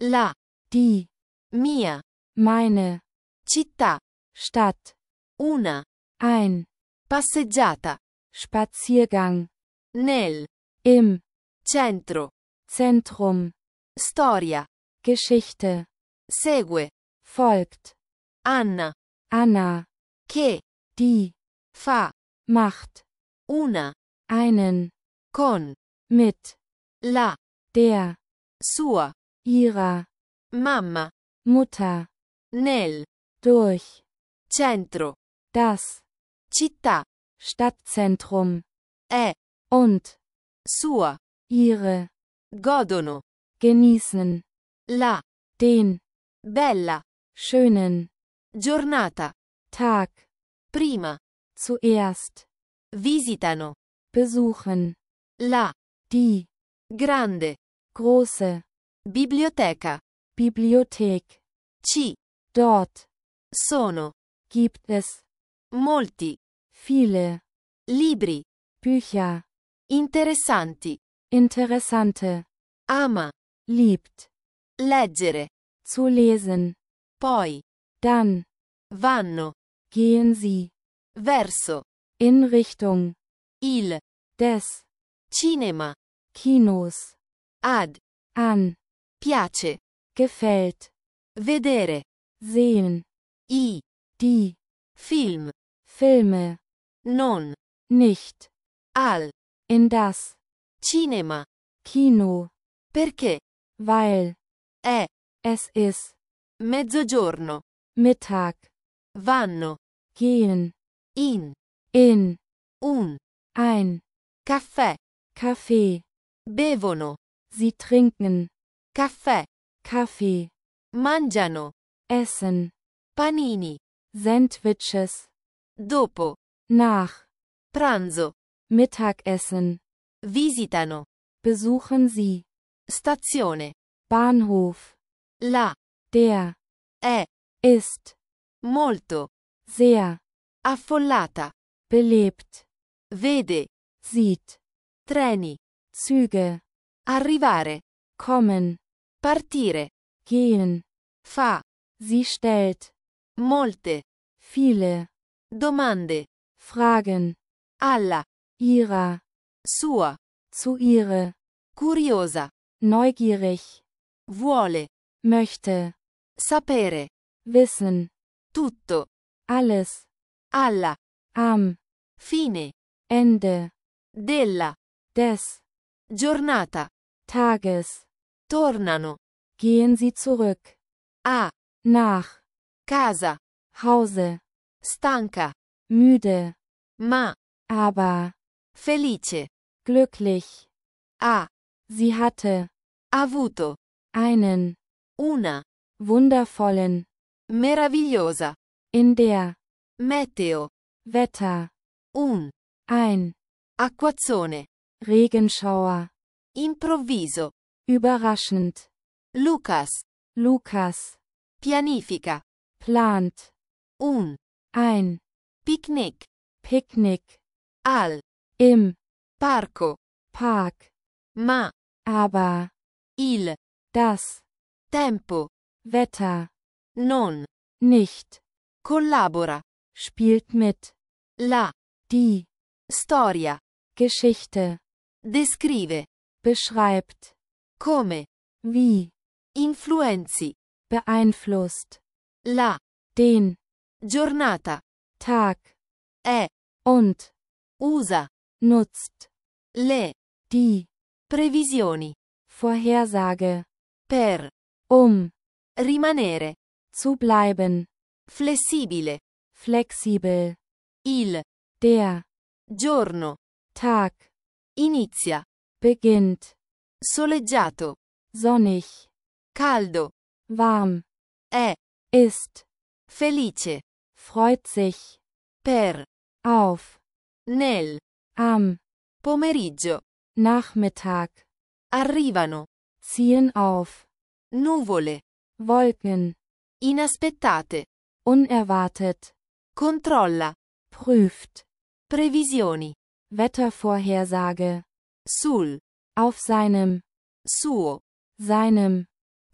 la, die, mia, meine, città, Stadt, una, ein, passeggiata, Spaziergang, nel, im, centro, Zentrum, storia, Geschichte, segue, folgt, Anna, Anna, che, die, fa, macht, una, einen, con, mit, la, der, sua, ihrer, mamma, Mutter, nel, durch, centro, das, città, Stadtzentrum, è, und, sua, ihre, godono, genießen, la, den, bella, schönen, giornata, Tag, prima, zuerst, visitano, besuchen, la, die, grande, große, biblioteca, Bibliothek, dort, sono, gibt es, molti, viele, libri, Bücher, interessanti, interessante, ama, liebt, leggere, zu lesen, poi, dann, vanno, gehen sie, verso, in Richtung, il, des, cinema, Kinos, ad, an, piace, gefällt, vedere, sehen, i, die, film, Filme, non, nicht, al, in das, cinema, Kino, perché, weil, è, es ist, mezzogiorno, Mittag, vanno, gehen, in, in, un, ein, caffè, Kaffee, bevono, sie trinken, caffè, Kaffee, mangiano, essen, panini, Sandwiches, dopo, nach, pranzo, Mittagessen, visitano, besuchen sie, stazione, Bahnhof, la, der, è, ist, molto, sehr, affollata, belebt, vede, sieht, treni, Züge, arrivare, kommen, partire, gehen, fa, sie stellt, molte, viele, domande, Fragen, alla, ihrer, sua, zu ihre, curiosa, neugierig, vuole, möchte, sapere, wissen, tutto, alles, alla, am, fine, Ende, della, des, giornata, Tages, tornano, gehen sie zurück, a, nach, casa, Hause, stanca, müde, ma, aber, felice, glücklich, ha, sie hatte, avuto, einen, una, wundervollen, meravigliosa, in der, meteo, Wetter, un, ein, acquazzone, Regenschauer, improvviso, überraschend, Lucas, Lukas, pianifica, plant, un, ein, picnic, Picknick, al, im, parco, Park, ma, aber, il, das, tempo, Wetter, non, nicht, collabora, spielt mit, la, die, storia, Geschichte, descrive, beschreibt, come, wie, influenzi, beeinflusst, la, den, giornata, Tag, è, und, usa, nutzt, le, die, previsioni, Vorhersage, per, rimanere, zu bleiben, flessibile, flexibel, il, der, giorno, Tag, inizia, beginnt, soleggiato, sonnig, caldo, warm, è, ist, felice, freut sich, per, auf, nel, am, pomeriggio, Nachmittag, arrivano, ziehen auf, nuvole, Wolken, inaspettate, unerwartet, controlla, prüft, previsioni, Wettervorhersage, sul, auf seinem, suo, seinem,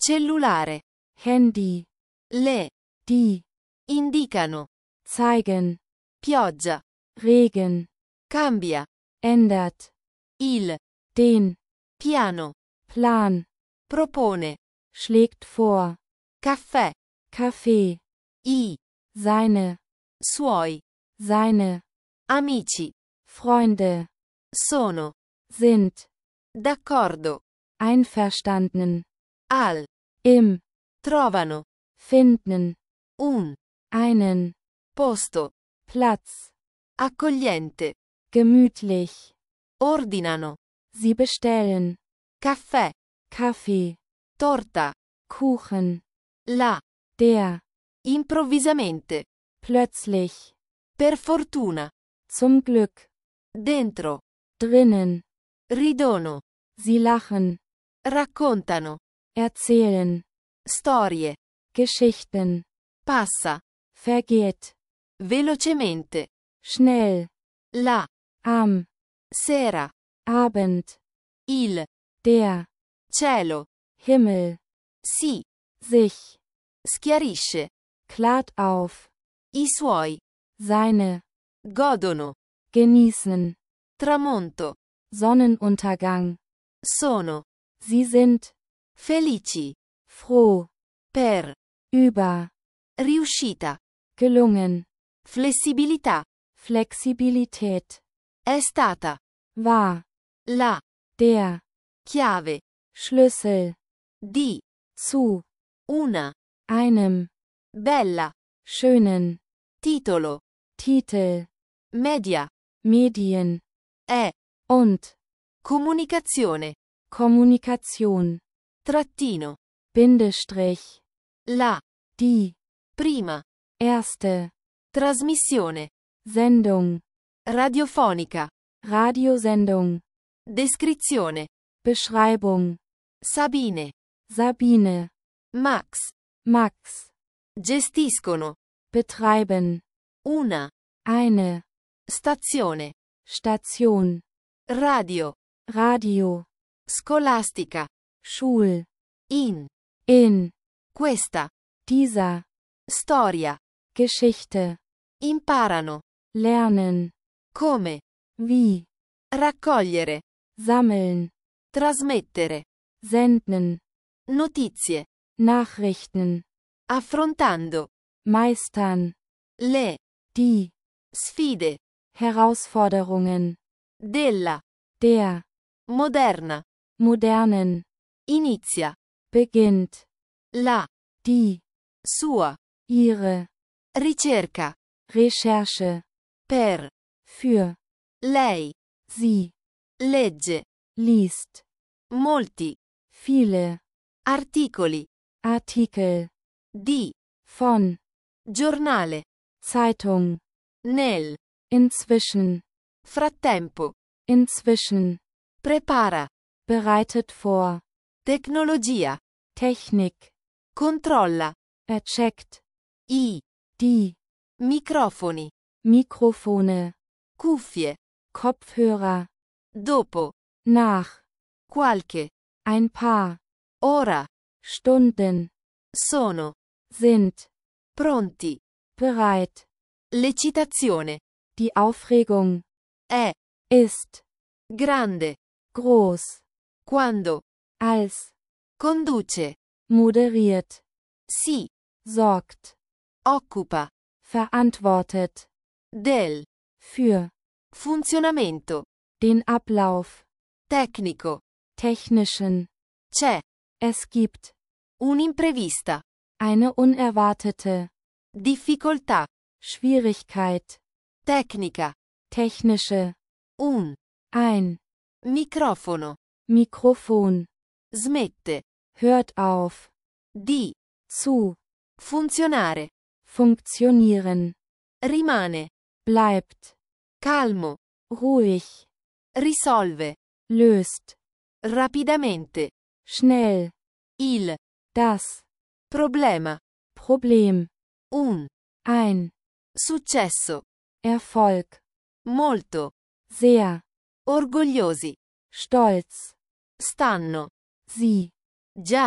Cellulare. Handy, Le. die, Indicano. zeigen, Pioggia. Regen, Cambia. ändert, Il. den, Piano. Plan, Propone. schlägt vor, Caffè. Kaffee, I. seine, Suoi. seine, Amici. Freunde, Sono. sind, D'accordo. einverstanden, Al. im, Trovano. finden, Un. einen, Posto. Platz, Accogliente. gemütlich, Ordinano. sie bestellen, Caffè. Kaffee, Torta. Kuchen, La. der, Improvvisamente. plötzlich, Per fortuna. zum Glück, Dentro. drinnen, Ridono. sie lachen, Raccontano. erzählen, Storie. Geschichten, Passa. vergeht, Velocemente. schnell, La. am, Sera. Abend, Il. der, Cielo. Himmel, Si. sich, Schiarisce. klart auf, I suoi. seine, Godono. genießen, Tramonto. Sonnenuntergang, Sono. sie sind, Felici. froh, Per. über, Riuscita. gelungen, Flessibilità. Flexibilität, È stata. war, La. der, Chiave. Schlüssel, Di. zu, Una. einem, Bella. schönen, Titolo. Titel, Media. Medien, È. und, Comunicazione. Kommunikation, Trattino. Bindestrich, La. die, Prima. erste, Trasmissione. Sendung, Radiofonica. Radiosendung, Descrizione. Beschreibung, Sabine. Sabine, Max. Max, Gestiscono. betreiben, Una. eine, Stazione. Station, Radio. Radio, Scolastica. Schul, In. in, Questa. dieser, Storia. Geschichte, Imparano. lernen, Come. wie, Raccogliere. sammeln, Trasmettere. senden, Notizie. Nachrichten, Affrontando. meistern, Le. die, Sfide. Herausforderungen, Della. der, Moderna. modernen, Inizia. beginnt, La. die, Sua. ihre, Ricerca. Recherche, Per. für, Lei. sie, Legge. liest, Molti. viele, Articoli. Artikel, Di. von, Giornale. Zeitung, Nel. inzwischen, Frattempo. inzwischen, Prepara. bereitet vor, Tecnologia. Technik, Controlla. checkt, I. die, Microfoni. Mikrofone, Cuffie. Kopfhörer, Dopo. nach, Qualche. ein paar, Ora. Stunden, Sono. sind, Pronti. bereit, L'eccitazione. die Aufregung, È. ist, Grande. groß, Quando. als, Conduce. moderiert, Si. sorgt, Occupa. verantwortet, Del. für, Funzionamento. den Ablauf, Tecnico. technischen, C'è. es gibt, Un'imprevista. eine unerwartete, Difficoltà. Schwierigkeit, Tecnica. technische, Un. ein, Microfono. Mikrofon, Smette. hört auf, Di. zu, Funzionare. funktionieren, Rimane. bleibt, Calmo. ruhig, Risolve. löst, Rapidamente. schnell, Il. das, Problema. Problem, Un. ein, Successo. Erfolg, Molto. sehr, Orgogliosi. stolz, Stanno. sie, Già.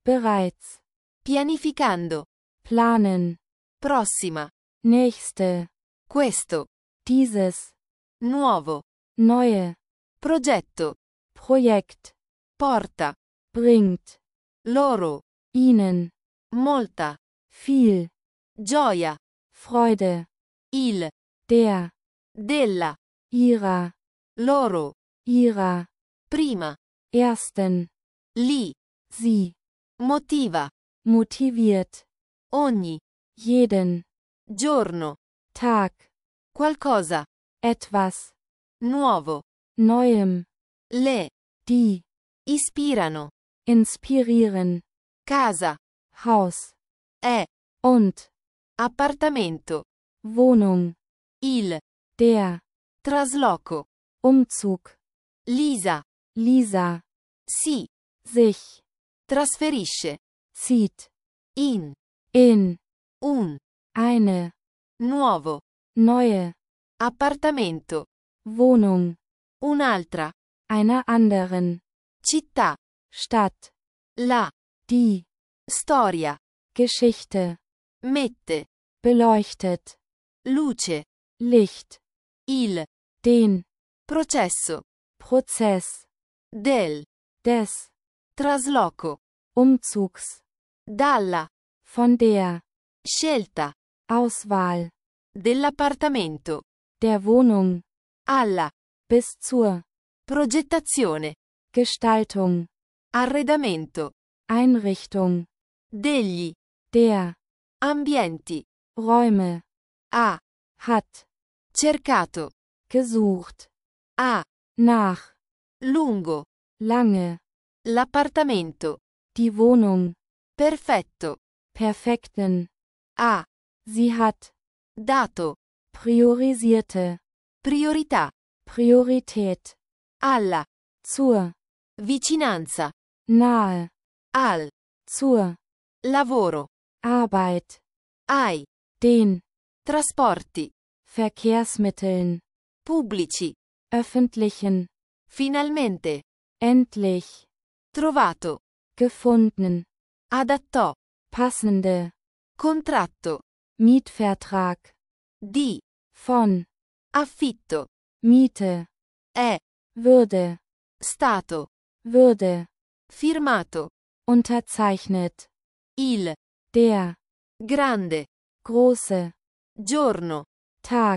bereits, pianificando, planen, prossima, nächste, questo, dieses, nuovo, neue, progetto, Projekt, porta, bringt, loro, ihnen, molta, viel, gioia, Freude, il, der, della, ihrer, loro, ihrer, prima, ersten, lì, sie, motiva, motiviert, ogni, jeden, giorno, Tag, qualcosa, etwas, nuovo, Neuem, le, die, ispirano, inspirieren, casa, Haus, è, und, appartamento, Wohnung, il, der, trasloco, Umzug, Lisa, Lisa, si, sich, trasferisce, zieht, in, in, un, eine, nuovo, neue, appartamento, Wohnung, un'altra, einer anderen, città, Stadt, la, die, storia, Geschichte, mette, beleuchtet, luce, Licht, il, den, processo, Prozess, del, des, trasloco, Umzugs, dalla, von der, scelta, Auswahl, dell'appartamento, der Wohnung, alla, bis zur, progettazione, Gestaltung, arredamento, Einrichtung, degli, der, ambienti, Räume, ha, hat, cercato, gesucht, a, nach, lungo, lange, l'appartamento, die Wohnung, perfetto, perfekten, ha, sie hat, dato, priorisierte, priorità, Priorität, alla, zur, vicinanza, nahe, al, zur, lavoro, Arbeit, ai, den, trasporti, Verkehrsmitteln, pubblici, öffentlichen, finalmente, endlich, trovato, gefunden, adattò, passende, contratto, Mietvertrag, di, von, affitto, Miete, è, Würde, stato, Würde, firmato, unterzeichnet, il, der, grande, große, giorno, Tag,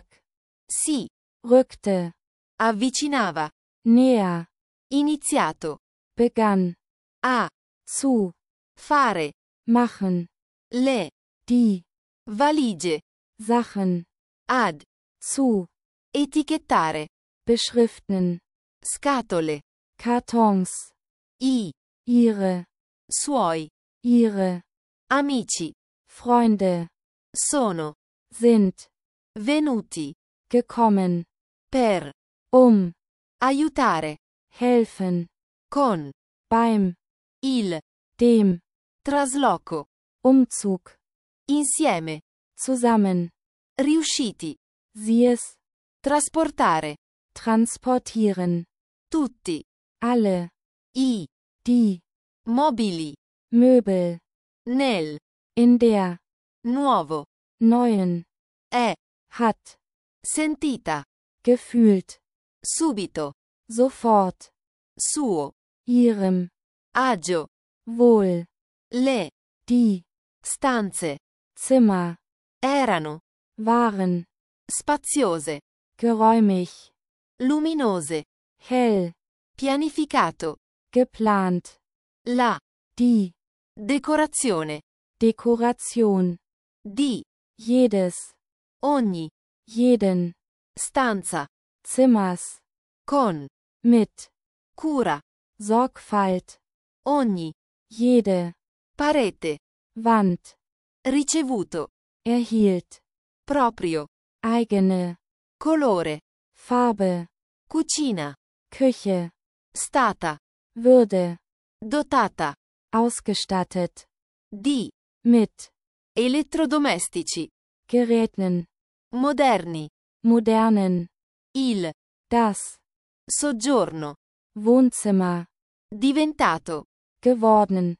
si, rückte, avvicinava, näher, iniziato, begann, a, zu, fare, machen, le, die, valigie, Sachen, ad, zu, etichettare, beschriften, scatole, Kartons, i, ihre, suoi, ihre, amici, Freunde, sono, sind, venuti, gekommen, per, aiutare, helfen, con, beim, il, dem, trasloco, Umzug, insieme, zusammen, riusciti, sie es, trasportare, transportieren, tutti, alle, i, die, mobili, Möbel, nel, in der, nuovo, neuen, è, hat, sentita, gefühlt, subito, sofort, suo, ihrem, agio, wohl, le, die, stanze, Zimmer, erano, waren, spaziose, geräumig, luminose, hell, pianificato, geplant, la, die, decorazione, Dekoration, di, jedes, ogni, jeden, stanza, Zimmers, con, mit, cura, Sorgfalt, ogni, jede, parete, Wand, ricevuto, erhielt, proprio, eigene, colore, Farbe, cucina, Küche, stata, Würde, dotata, ausgestattet, di, mit, elettrodomestici, Geräten, moderni, modernen, il, das, soggiorno, Wohnzimmer, diventato, geworden,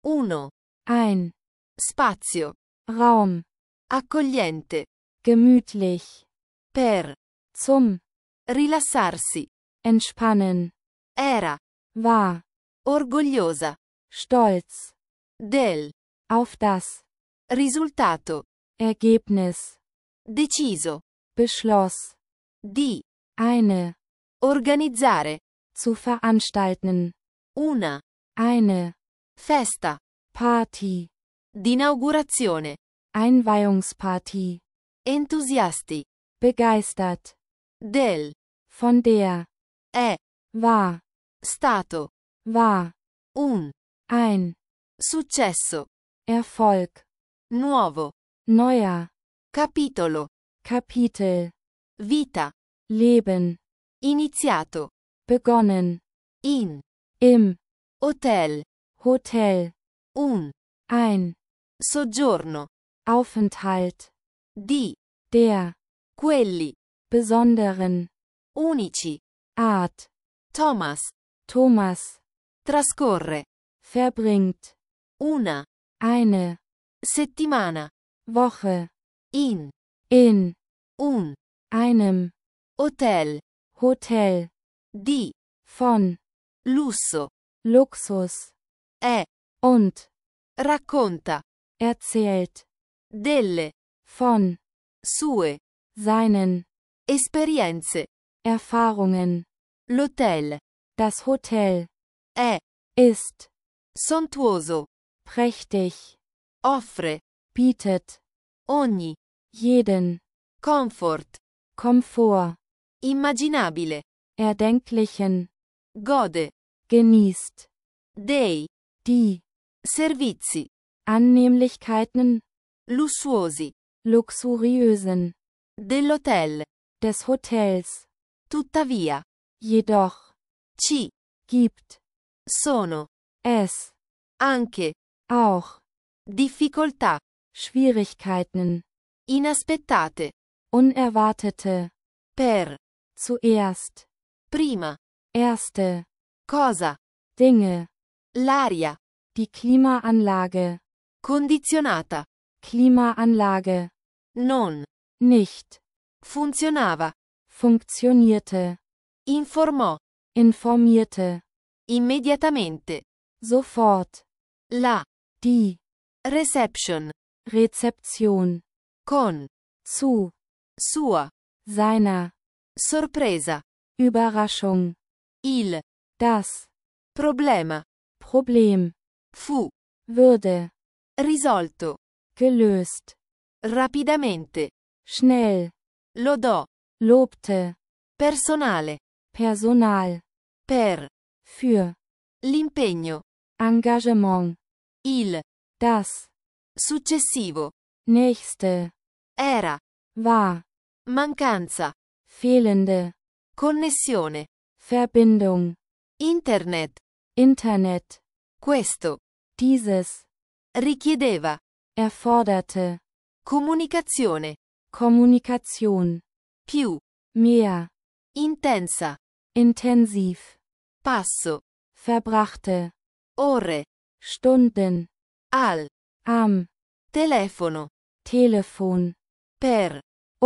1. Ein. Spazio. Raum. Accogliente. Gemütlich. Per. Zum. Rilassarsi. Entspannen. Era. War. Orgogliosa. Stolz. Del. Auf das. Risultato. Ergebnis. Deciso. Beschloss. Di. Eine. Organizzare. Zu veranstalten. Una. Eine. Festa. Party. D'inaugurazione. Einweihungsparty. Entusiasti. Begeistert. Del. Von der. È. War. Stato. War. Un. Ein. Successo. Erfolg. Nuovo. Neuer. Capitolo. Kapitel. Vita. Leben. Iniziato. Begonnen. In. Im. Hotel. Hotel. Un. Ein. Soggiorno. Aufenthalt. Di. Der. Quelli. Besonderen. Unici. Art. Thomas. Thomas. Trascorre. Verbringt. Una. Eine. Settimana. Woche. In. In. Un. Einem. Hotel. Hotel. Di. Von. Lusso. Luxus. È. Und. Racconta. Erzählt. Delle. Von. Sue. Seinen. Esperienze. Erfahrungen. L'hotel. Das Hotel. È. Ist. Sontuoso. Prächtig. Offre. Bietet. Ogni. Jeden. Comfort. Komfort. Immaginabile. Erdenklichen. Gode. Genießt. Dei. Die. Servizi. Annehmlichkeiten. Lussuosi. Luxuriösen. Dell'hotel. Des Hotels. Tuttavia. Jedoch. Ci. Gibt. Sono. Es. Anche. Auch. Difficoltà. Schwierigkeiten. Inaspettate. Unerwartete. Per. Zuerst. Prima. Erste. Cosa. Dinge. L'aria. Die Klimaanlage. Condizionata. Klimaanlage. Non. Nicht. Funzionava. Funktionierte. Informò. Informierte. Immediatamente. Sofort. La. Die. Reception. Rezeption. Con. Zu. Sua. Seiner. Sorpresa. Überraschung. Il. Das. Problema. Problem. Fu. Würde. Risolto. Gelöst. Rapidamente. Schnell. Lodò. Lobte. Personale. Personal. Per. Für. L'impegno. Engagement. Il. Das. Successivo. Nächste. Era. War. Mancanza. Fehlende. Connessione. Verbindung. Internet. Internet. Questo. Dieses. Richiedeva. Erforderte. Comunicazione. Kommunikation. Più. Mehr. Intensa. Intensiv. Passo. Verbrachte. Ore. Stunden. Al. Am. Telefono. Telefon. Per.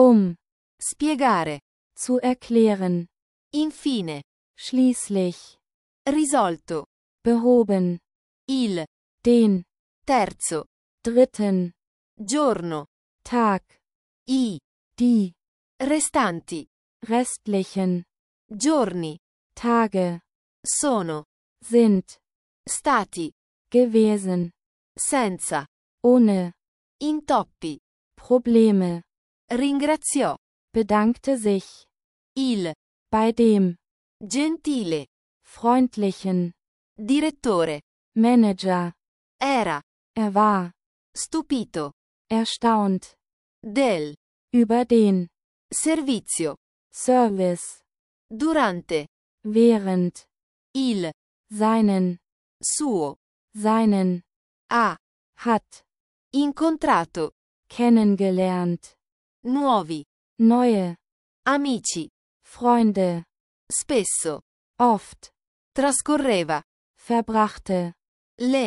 Spiegare. Zu erklären. Infine. Schließlich. Risolto. Behoben. Il. Den. Terzo. Dritten. Giorno. Tag. I. Die. Restanti. Restlichen. Giorni. Tage. Sono. Sind. Stati. Gewesen. Senza. Ohne. Intoppi. Probleme. Ringraziò. Bedankte sich. Il. Bei dem. Gentile. Freundlichen. Direttore. Manager. Era. War. Stupito. Erstaunt. Del. Über den. Servizio. Service. Durante. Während. Il. Seinen. Suo. Seinen. Ha. Hat. Incontrato. Kennengelernt. Nuovi. Neue. Amici. Freunde. Spesso. Oft. Trascorreva. Verbrachte. Le.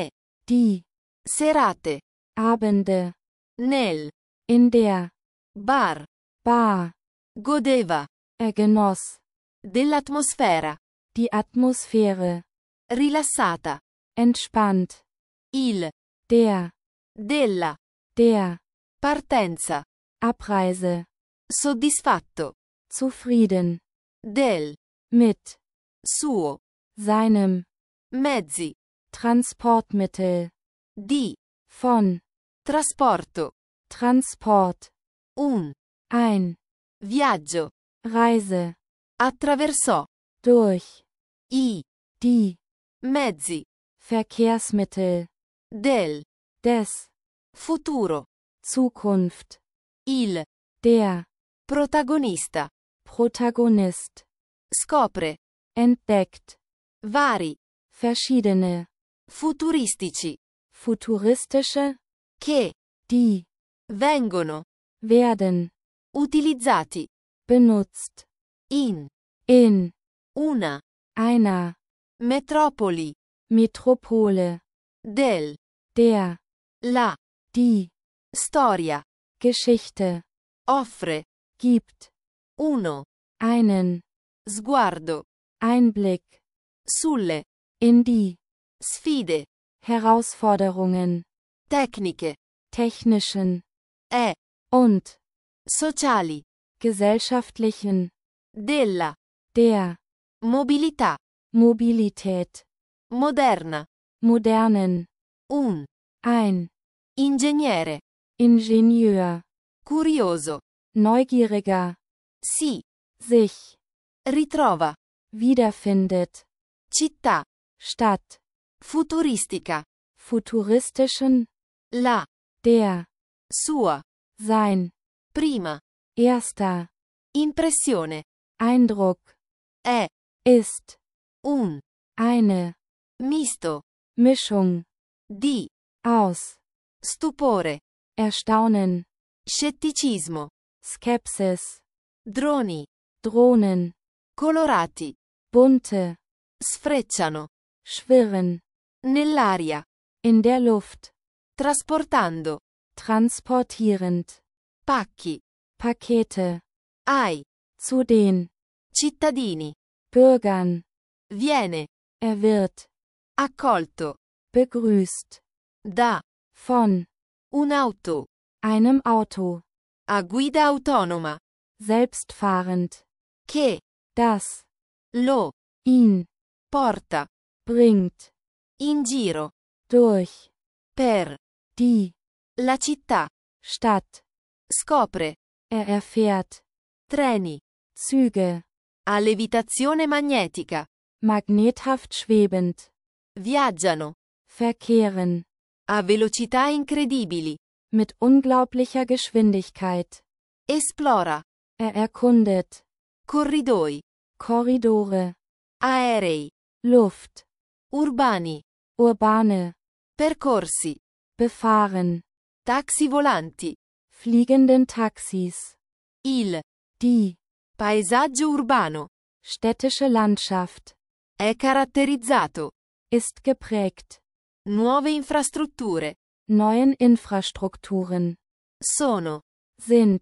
Die. serate, Abende. nel, In der. bar, Bar. godeva, Genoss. dell'atmosfera, Die Atmosphäre. rilassata, Entspannt. il, Der. della, Der. partenza, Abreise. soddisfatto, Zufrieden. del, Mit. suo, Seinem. mezzi, Transportmittel. di, Von. trasporto, Transport. un, Ein. viaggio, Reise. attraversò, Durch. i, Die. mezzi, Verkehrsmittel. del, Des. futuro, Zukunft. il, Der. protagonista, Protagonist. scopre, Entdeckt. vari, Verschiedene. futuristici, Futuristische. che, Die. vengono, Werden. utilizzati, Benutzt. in, In. una, Einer. metropoli, Metropole. del, Der. la, Die. storia, Geschichte. offre, Gibt. uno, Einen. sguardo, Einblick. sulle, In die. sfide, Herausforderungen. tecniche, Technischen. e, Und. sociali, Gesellschaftlichen. della, Der. mobilità, Mobilität. moderna, Modernen. un, Ein. ingegnere, Ingenieur. curioso, Neugieriger. si, Sich. ritrova, Wiederfindet. città, Stadt. futuristica, Futuristischen. la, Der. sua, Sein. prima, Erster. impressione, Eindruck. è, Ist. un, Eine. misto, Mischung. di, Aus. stupore, Erstaunen. scetticismo, Skepsis. droni, Drohnen. colorati, Bunte. sfrecciano, Schwirren. nell'aria, In der Luft. trasportando, Transportierend. pacchi, Pakete. ai, Zu den. cittadini, Bürgern. viene, Wird. accolto, Begrüßt. da, Von. un'auto, Einem Auto. a guida autonoma, Selbstfahrend. che, Das. lo, Ihn. porta, Bringt. in giro, Durch. per, Die. la città, Stadt. scopre, Erfährt. treni, Züge. a levitazione magnetica, Magnethaft schwebend. viaggiano, Verkehren. a velocità incredibili, Mit unglaublicher Geschwindigkeit. esplora, Erkundet. corridoi, Korridore. aerei, Luft. urbani, Urbane. percorsi, Befahren. taxi volanti, Fliegenden Taxis. il, Die. paesaggio urbano, Städtische Landschaft. è caratterizzato, Ist geprägt. nuove infrastrutture, Neuen Infrastrukturen. sono, Sind.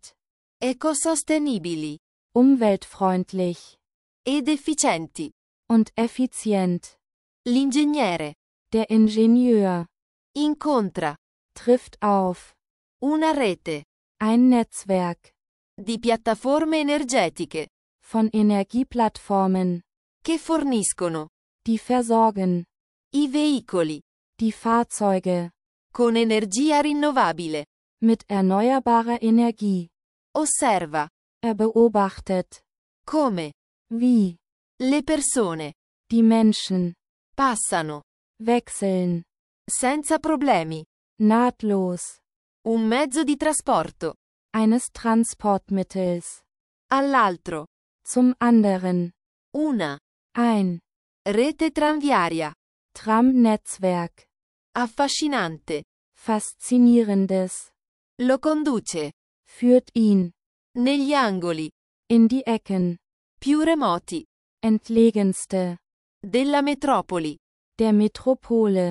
ecosostenibili, Umweltfreundlich. ed efficienti, Und effizient. l'ingegnere, Der Ingenieur. incontra, Trifft auf. una rete, Ein Netzwerk. di piattaforme energetiche, Von Energieplattformen. che forniscono, Die versorgen. i veicoli, Die Fahrzeuge. con energia rinnovabile, Mit erneuerbarer Energie. osserva, Beobachtet. come, Wie. le persone, Die Menschen. passano, Wechseln. senza problemi, Nahtlos. un mezzo di trasporto, Eines Transportmittels. all'altro, Zum anderen. una, Ein. rete tranviaria, Tramnetzwerk. affascinante, Faszinierendes. lo conduce, Führt ihn. negli angoli, In die Ecken. più remoti, Entlegenste. della metropoli, Der Metropole.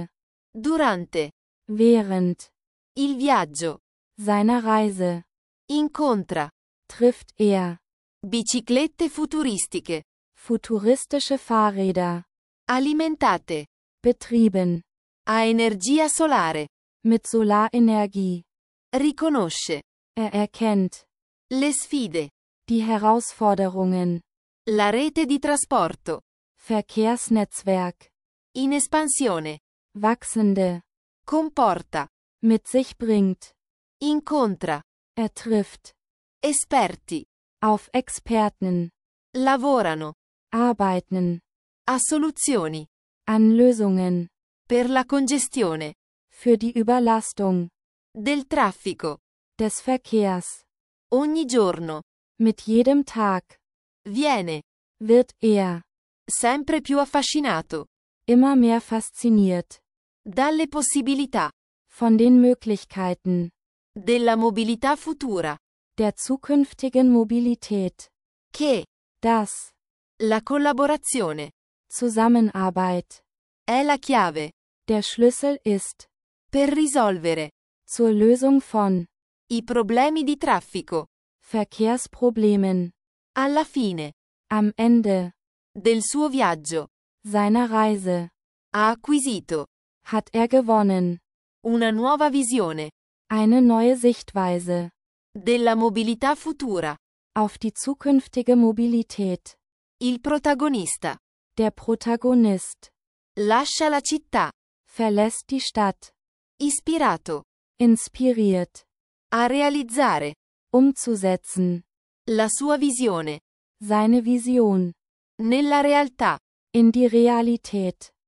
Durante. während Il viaggio. seiner Reise, Incontra. trifft er Biciclette futuristiche. futuristische Fahrräder, Alimentate. betrieben A energia solare. mit Solarenergie. Riconosce. Er erkennt Le sfide. die Herausforderungen, La rete di trasporto. Verkehrsnetzwerk, In espansione. wachsende, Comporta. mit sich bringt. Incontra. Er trifft Esperti. auf Experten, Lavorano. arbeiten A soluzioni. an Lösungen Per la congestione. für die Überlastung Del traffico. des Verkehrs. Ogni giorno. Mit jedem Tag Viene. wird er Sempre più affascinato. immer mehr fasziniert Dalle possibilità. von den Möglichkeiten Della mobilità futura. der zukünftigen Mobilität. Che. Das La collaborazione. Zusammenarbeit È la chiave. der Schlüssel ist Per risolvere. zur Lösung von I problemi di traffico. Verkehrsproblemen. Alla fine. Am Ende Del suo viaggio. seiner Reise Ha acquisito. hat er gewonnen Una nuova visione. eine neue Sichtweise Della mobilità futura. auf die zukünftige Mobilität. Il protagonista. Der Protagonist Lascia la città. verlässt die Stadt, Ispirato. inspiriert, A realizzare. umzusetzen, La sua visione. seine Vision Nella realtà. in die Realität